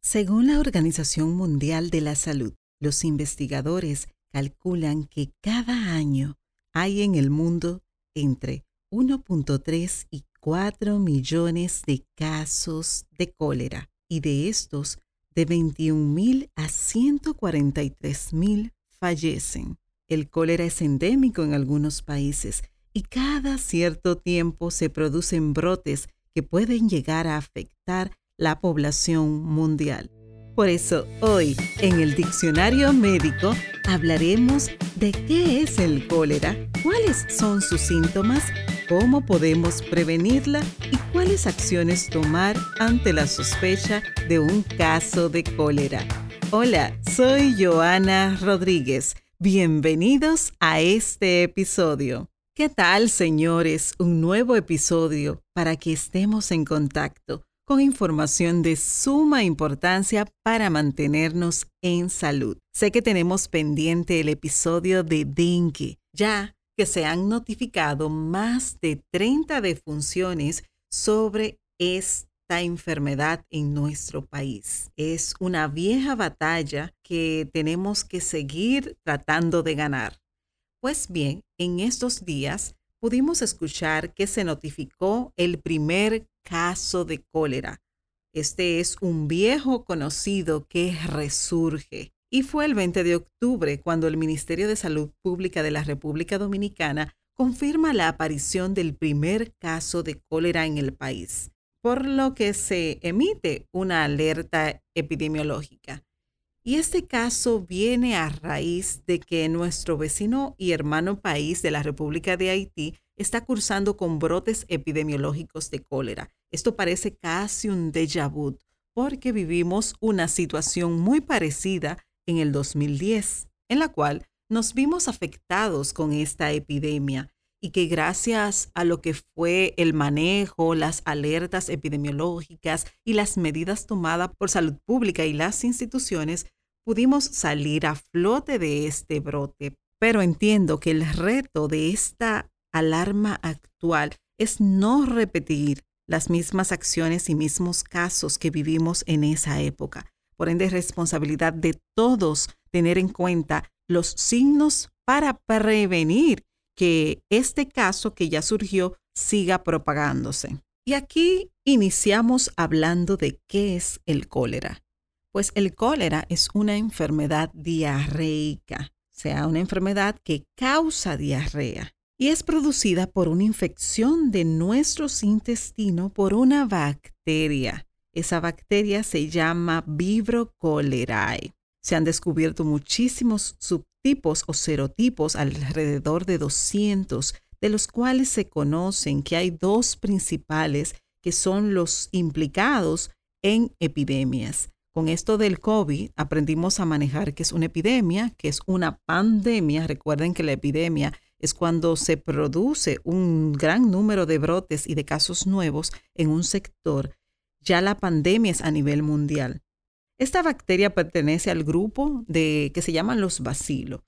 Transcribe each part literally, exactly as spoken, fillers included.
Según la Organización Mundial de la Salud, los investigadores calculan que cada año hay en el mundo entre uno punto tres y cuatro millones de casos de cólera, y de estos, de veintiún mil a ciento cuarenta y tres mil fallecen. El cólera es endémico en algunos países y cada cierto tiempo se producen brotes que pueden llegar a afectar la población mundial. Por eso, hoy, en el Diccionario Médico, hablaremos de qué es el cólera, cuáles son sus síntomas, cómo podemos prevenirla y cuáles acciones tomar ante la sospecha de un caso de cólera. Hola, soy Joana Rodríguez. Bienvenidos a este episodio. ¿Qué tal, señores? Un nuevo episodio para que estemos en contacto con información de suma importancia para mantenernos en salud. Sé que tenemos pendiente el episodio de dengue, ya que se han notificado más de treinta defunciones sobre esta enfermedad en nuestro país. Es una vieja batalla que tenemos que seguir tratando de ganar. Pues bien, en estos días pudimos escuchar que se notificó el primer caso de cólera. Este es un viejo conocido que resurge. Y fue el veinte de octubre cuando el Ministerio de Salud Pública de la República Dominicana confirma la aparición del primer caso de cólera en el país, por lo que se emite una alerta epidemiológica. Y este caso viene a raíz de que nuestro vecino y hermano país de la República de Haití está cursando con brotes epidemiológicos de cólera. Esto parece casi un déjà vu, porque vivimos una situación muy parecida en el dos mil diez, en la cual nos vimos afectados con esta epidemia y que gracias a lo que fue el manejo, las alertas epidemiológicas y las medidas tomadas por salud pública y las instituciones, pudimos salir a flote de este brote. Pero entiendo que el reto de esta alarma actual es no repetir las mismas acciones y mismos casos que vivimos en esa época. Por ende, es responsabilidad de todos tener en cuenta los signos para prevenir que este caso que ya surgió siga propagándose. Y aquí iniciamos hablando de qué es el cólera. Pues el cólera es una enfermedad diarreica, o sea, una enfermedad que causa diarrea y es producida por una infección de nuestros intestinos por una bacteria. Esa bacteria se llama Vibrio cholerae. Se han descubierto muchísimos subtipos o serotipos, alrededor de doscientos, de los cuales se conocen que hay dos principales que son los implicados en epidemias. Con esto del COVID aprendimos a manejar que es una epidemia, que es una pandemia. Recuerden que la epidemia es cuando se produce un gran número de brotes y de casos nuevos en un sector. Ya la pandemia es a nivel mundial. Esta bacteria pertenece al grupo de que se llaman los bacilos.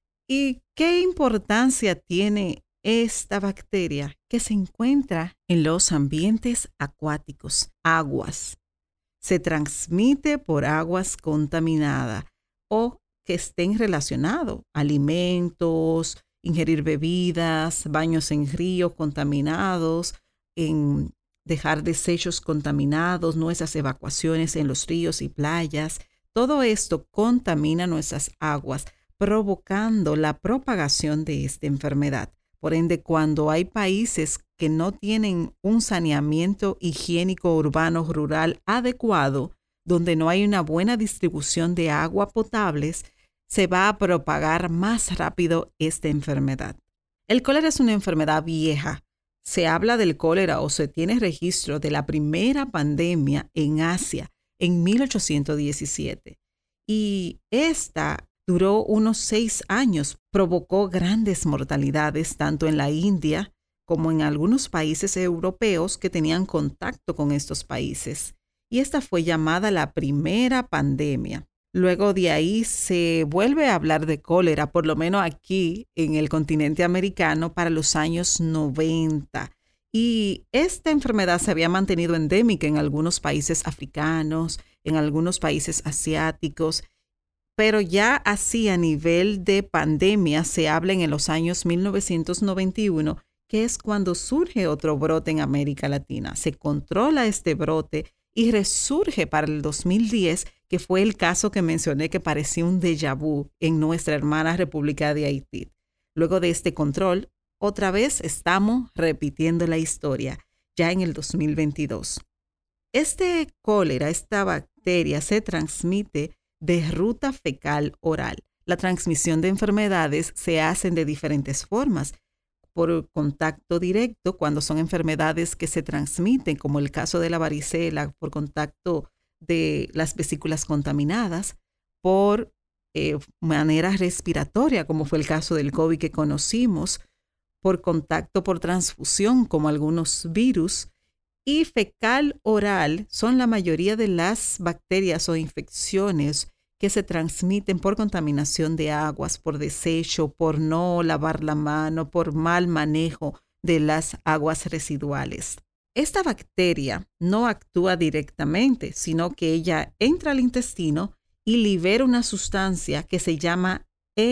¿Y qué importancia tiene esta bacteria? Que se encuentra en los ambientes acuáticos, aguas. Se transmite por aguas contaminadas o que estén relacionados, alimentos, ingerir bebidas, baños en ríos contaminados, en dejar desechos contaminados, nuestras evacuaciones en los ríos y playas. Todo esto contamina nuestras aguas, provocando la propagación de esta enfermedad. Por ende, cuando hay países que no tienen un saneamiento higiénico urbano rural adecuado, donde no hay una buena distribución de agua potables, se va a propagar más rápido esta enfermedad. El cólera es una enfermedad vieja. Se habla del cólera o se tiene registro de la primera pandemia en Asia en mil ochocientos diecisiete. Y esta duró unos seis años, provocó grandes mortalidades tanto en la India como en algunos países europeos que tenían contacto con estos países. Y esta fue llamada la primera pandemia. Luego de ahí se vuelve a hablar de cólera, por lo menos aquí en el continente americano, para los años noventa. Y esta enfermedad se había mantenido endémica en algunos países africanos, en algunos países asiáticos, pero ya así a nivel de pandemia se habla en los años mil novecientos noventa y uno, que es cuando surge otro brote en América Latina. Se controla este brote y resurge para el dos mil diez, que fue el caso que mencioné que parecía un déjà vu en nuestra hermana República de Haití. Luego de este control, otra vez estamos repitiendo la historia, ya en el dos mil veintidós. Este cólera, esta bacteria, se transmite de ruta fecal oral. La transmisión de enfermedades se hace de diferentes formas. Por contacto directo, cuando son enfermedades que se transmiten, como el caso de la varicela, por contacto de las vesículas contaminadas, por eh, manera respiratoria, como fue el caso del COVID que conocimos, por contacto por transfusión, como algunos virus, y fecal oral son la mayoría de las bacterias o infecciones que se transmiten por contaminación de aguas, por desecho, por no lavar la mano, por mal manejo de las aguas residuales. Esta bacteria no actúa directamente, sino que ella entra al intestino y libera una sustancia que se llama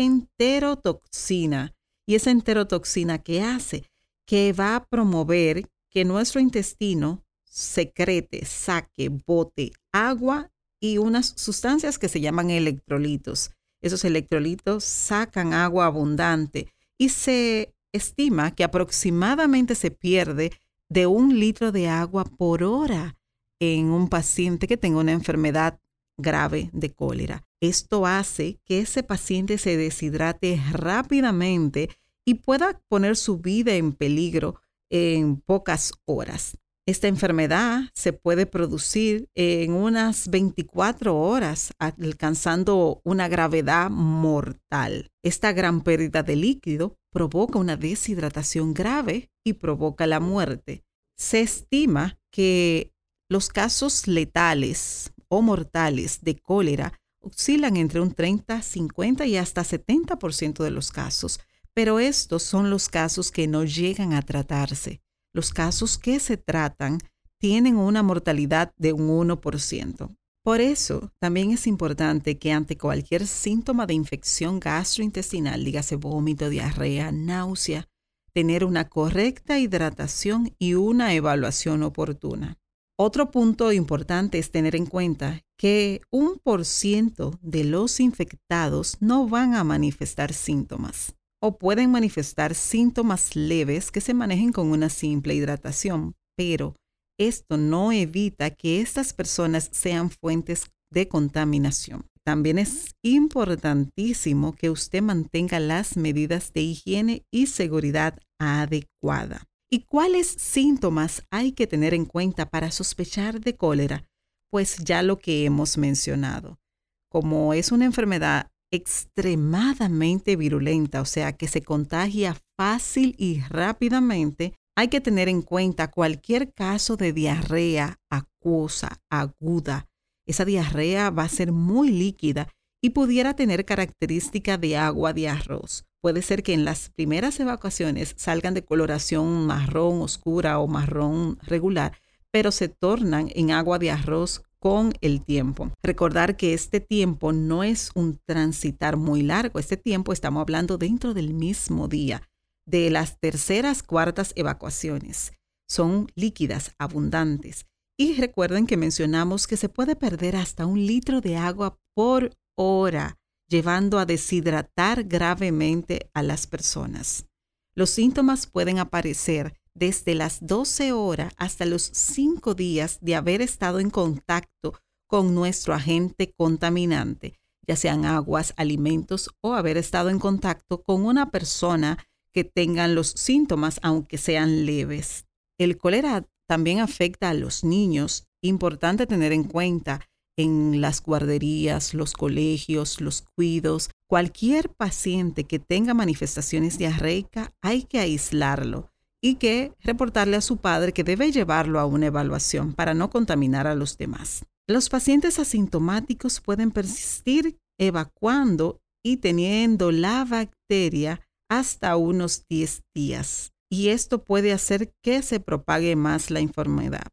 enterotoxina. Y esa enterotoxina, ¿qué hace? Que va a promover que nuestro intestino secrete, saque, bote agua y unas sustancias que se llaman electrolitos. Esos electrolitos sacan agua abundante y se estima que aproximadamente se pierde de un litro de agua por hora en un paciente que tenga una enfermedad grave de cólera. Esto hace que ese paciente se deshidrate rápidamente y pueda poner su vida en peligro en pocas horas. Esta enfermedad se puede producir en unas veinticuatro horas, alcanzando una gravedad mortal. Esta gran pérdida de líquido provoca una deshidratación grave y provoca la muerte. Se estima que los casos letales o mortales de cólera oscilan entre un treinta, cincuenta y hasta setenta por ciento de los casos, pero estos son los casos que no llegan a tratarse. Los casos que se tratan tienen una mortalidad de un uno por ciento. Por eso, también es importante que ante cualquier síntoma de infección gastrointestinal, dígase vómito, diarrea, náusea, tener una correcta hidratación y una evaluación oportuna. Otro punto importante es tener en cuenta que un por ciento de los infectados no van a manifestar síntomas o pueden manifestar síntomas leves que se manejen con una simple hidratación, pero esto no evita que estas personas sean fuentes de contaminación. También es importantísimo que usted mantenga las medidas de higiene y seguridad adecuada. ¿Y cuáles síntomas hay que tener en cuenta para sospechar de cólera? Pues ya lo que hemos mencionado. Como es una enfermedad extremadamente virulenta, o sea, que se contagia fácil y rápidamente, hay que tener en cuenta cualquier caso de diarrea acuosa, aguda. Esa diarrea va a ser muy líquida y pudiera tener característica de agua de arroz. Puede ser que en las primeras evacuaciones salgan de coloración marrón oscura o marrón regular, pero se tornan en agua de arroz con el tiempo. Recordar que este tiempo no es un transitar muy largo. Este tiempo estamos hablando dentro del mismo día, de las terceras, cuartas evacuaciones. Son líquidas, abundantes. Y recuerden que mencionamos que se puede perder hasta un litro de agua por hora, llevando a deshidratar gravemente a las personas. Los síntomas pueden aparecer desde las doce horas hasta los cinco días de haber estado en contacto con nuestro agente contaminante, ya sean aguas, alimentos o haber estado en contacto con una persona que tengan los síntomas, aunque sean leves. El cólera también afecta a los niños. Importante tener en cuenta en las guarderías, los colegios, los cuidos. Cualquier paciente que tenga manifestaciones diarreicas hay que aislarlo y que reportarle a su padre que debe llevarlo a una evaluación para no contaminar a los demás. Los pacientes asintomáticos pueden persistir evacuando y teniendo la bacteria hasta unos diez días. Y esto puede hacer que se propague más la enfermedad.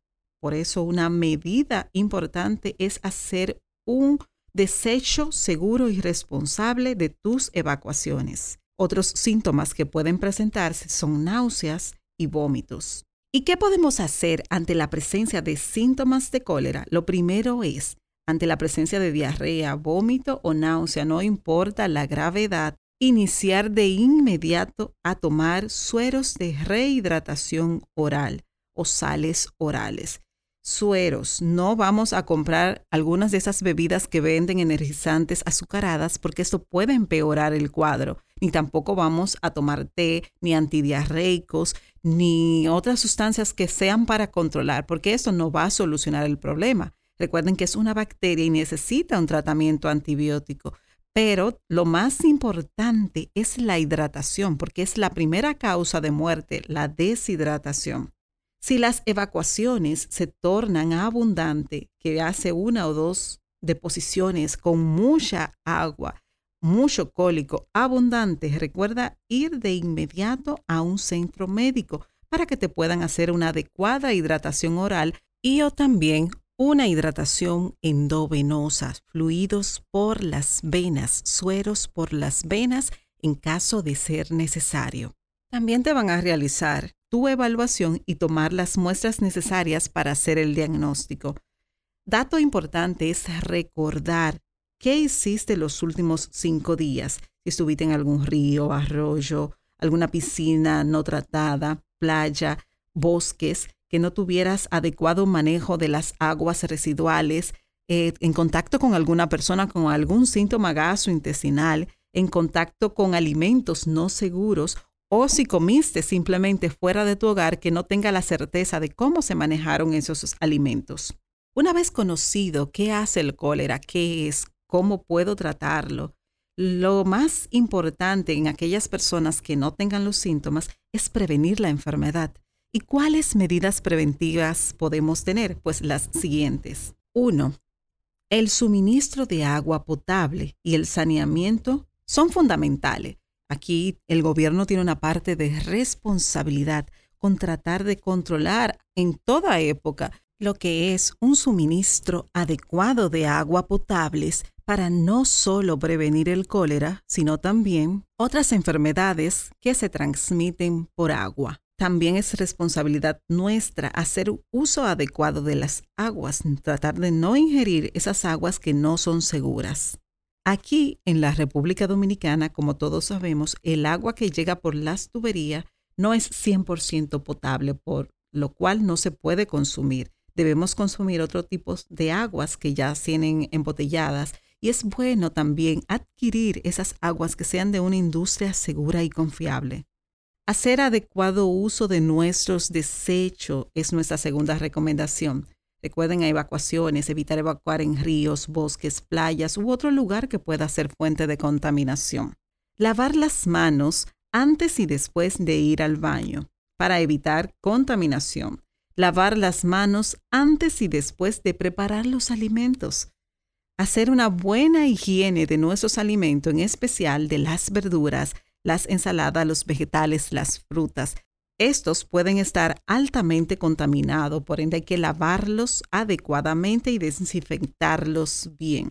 Por eso una medida importante es hacer un desecho seguro y responsable de tus evacuaciones. Otros síntomas que pueden presentarse son náuseas y vómitos. ¿Y qué podemos hacer ante la presencia de síntomas de cólera? Lo primero es, ante la presencia de diarrea, vómito o náusea, no importa la gravedad, iniciar de inmediato a tomar sueros de rehidratación oral o sales orales. Sueros, no vamos a comprar algunas de esas bebidas que venden energizantes azucaradas porque esto puede empeorar el cuadro. Ni tampoco vamos a tomar té, ni antidiarreicos, ni otras sustancias que sean para controlar, porque esto no va a solucionar el problema. Recuerden que es una bacteria y necesita un tratamiento antibiótico. Pero lo más importante es la hidratación, porque es la primera causa de muerte, la deshidratación. Si las evacuaciones se tornan abundantes, que hace una o dos deposiciones con mucha agua, mucho cólico abundante, recuerda ir de inmediato a un centro médico para que te puedan hacer una adecuada hidratación oral y o también una hidratación endovenosa, fluidos por las venas, sueros por las venas en caso de ser necesario. También te van a realizar tu evaluación y tomar las muestras necesarias para hacer el diagnóstico. Dato importante es recordar qué hiciste los últimos cinco días. Si estuviste en algún río, arroyo, alguna piscina no tratada, playa, bosques, que no tuvieras adecuado manejo de las aguas residuales, eh, en contacto con alguna persona con algún síntoma gastrointestinal, en contacto con alimentos no seguros, o si comiste simplemente fuera de tu hogar que no tenga la certeza de cómo se manejaron esos alimentos. Una vez conocido qué hace el cólera, qué es, cómo puedo tratarlo, lo más importante en aquellas personas que no tengan los síntomas es prevenir la enfermedad. ¿Y cuáles medidas preventivas podemos tener? Pues las siguientes. Uno, el suministro de agua potable y el saneamiento son fundamentales. Aquí el gobierno tiene una parte de responsabilidad con tratar de controlar en toda época lo que es un suministro adecuado de agua potables para no solo prevenir el cólera, sino también otras enfermedades que se transmiten por agua. También es responsabilidad nuestra hacer uso adecuado de las aguas, tratar de no ingerir esas aguas que no son seguras. Aquí en la República Dominicana, como todos sabemos, el agua que llega por las tuberías no es cien por ciento potable, por lo cual no se puede consumir. Debemos consumir otro tipo de aguas que ya tienen embotelladas y es bueno también adquirir esas aguas que sean de una industria segura y confiable. Hacer adecuado uso de nuestros desechos es nuestra segunda recomendación. Recuerden a evacuaciones, evitar evacuar en ríos, bosques, playas u otro lugar que pueda ser fuente de contaminación. Lavar las manos antes y después de ir al baño para evitar contaminación. Lavar las manos antes y después de preparar los alimentos. Hacer una buena higiene de nuestros alimentos, en especial de las verduras, las ensaladas, los vegetales, las frutas. Estos pueden estar altamente contaminados, por ende hay que lavarlos adecuadamente y desinfectarlos bien.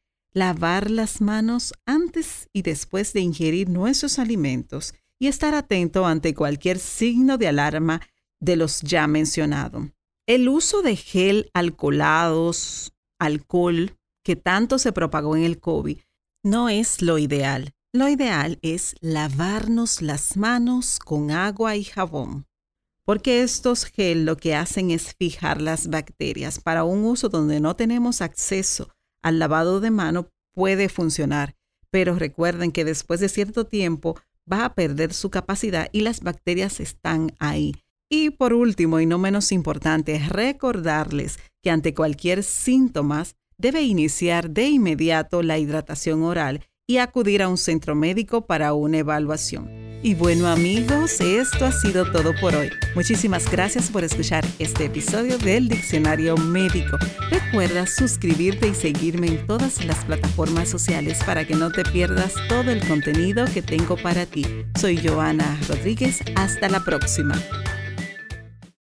Lavar las manos antes y después de ingerir nuestros alimentos y estar atento ante cualquier signo de alarma de los ya mencionados. El uso de gel alcoholados, alcohol, que tanto se propagó en el COVID, no es lo ideal. Lo ideal es lavarnos las manos con agua y jabón, porque estos gel lo que hacen es fijar las bacterias. Para un uso donde no tenemos acceso al lavado de mano puede funcionar, pero recuerden que después de cierto tiempo va a perder su capacidad y las bacterias están ahí. Y por último, y no menos importante, recordarles que ante cualquier síntoma debe iniciar de inmediato la hidratación oral y acudir a un centro médico para una evaluación. Y bueno amigos, esto ha sido todo por hoy. Muchísimas gracias por escuchar este episodio del Diccionario Médico. Recuerda suscribirte y seguirme en todas las plataformas sociales para que no te pierdas todo el contenido que tengo para ti. Soy Joana Rodríguez. Hasta la próxima.